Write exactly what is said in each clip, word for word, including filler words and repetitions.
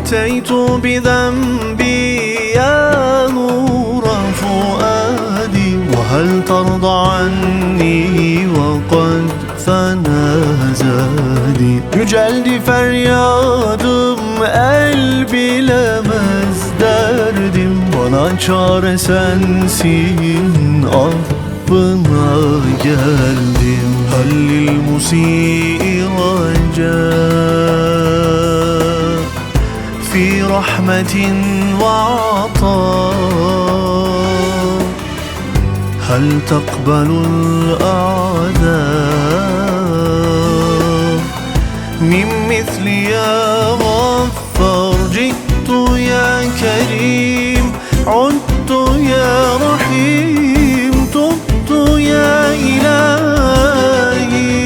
أتيت بذنبي يا نور فؤادي، وهل ترضى عني وقد fena zadi. Yüceldi feryadım, el bilemez derdim. Bana çare sensin, affına geldim. Hallil musii raca fi rahmetin ve ata. هل تقبل الأعذار من مثل يا غفار؟ جئت يا كريم، عدت يا رحيم، تبت يا إلهي.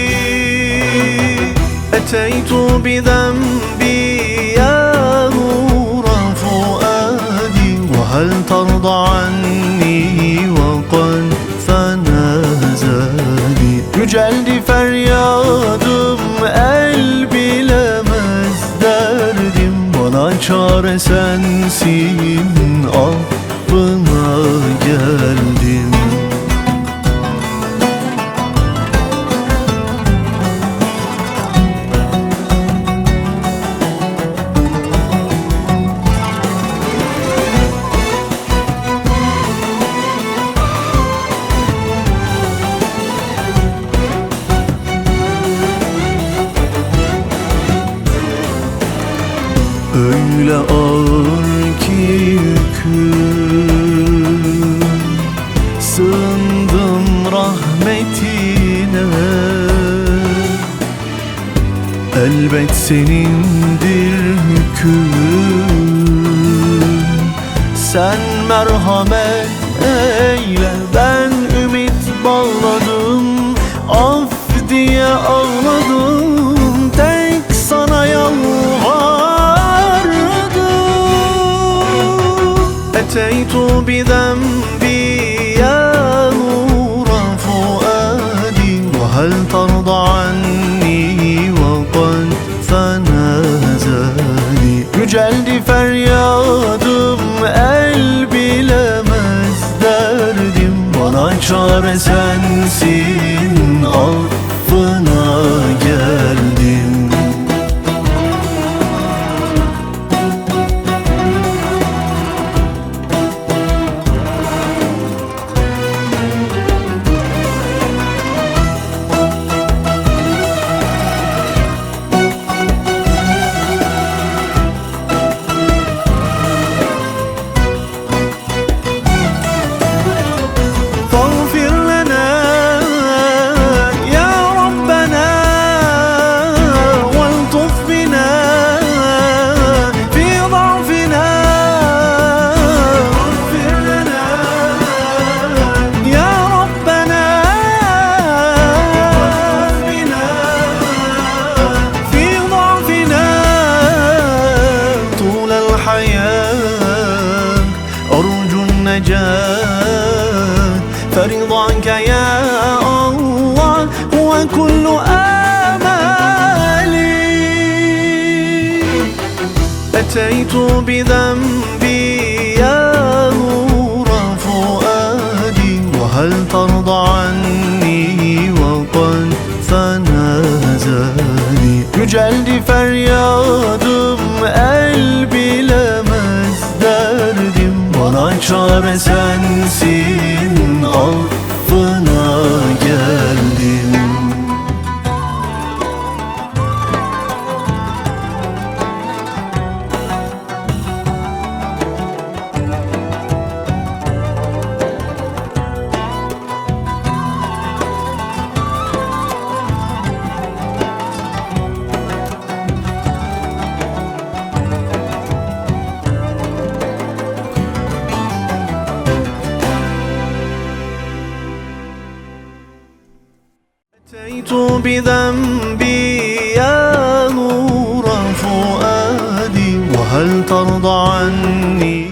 أتيت بذنبي يا نور فؤادي، وهل ترضى عني وقد fena zadi. Yüceldi feryadım, el bilemez derdim. Bana çare sensin, affına geldim. Öyle ağır ki yüküm, sığındım rahmetine. Elbet senindir hüküm, sen merhamet eyle. Ben ümit bağladım, af diye ağladım, tek sana yalvardım. أتيت بذنبي يا نور فؤادي، وهل ترضى عني وقد fena zadi. Yüceldi feryadım, el bilemez derdim. Bana çare sensin, affına geldim. أرجو النجاة فرضاك يا الله هو كل آمالي. أتيت بذنبي يا نور فؤادي، وهل ترضى عني وقد fena zadi. Yüceldi feryadım, el bilemez derdim. Bana çare sensin, affına geldim. أتيت بذنبي يا نور فؤادي، وهل ترضى عني